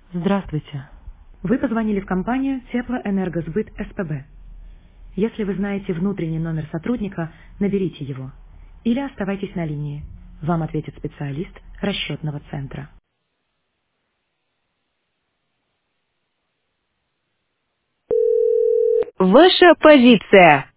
Здравствуйте. Вы позвонили в компанию Теплоэнергосбыт СПБ. Если вы знаете внутренний номер сотрудника, наберите его. Или оставайтесь на линии. Вам ответит специалист расчетного центра. Ваша позиция.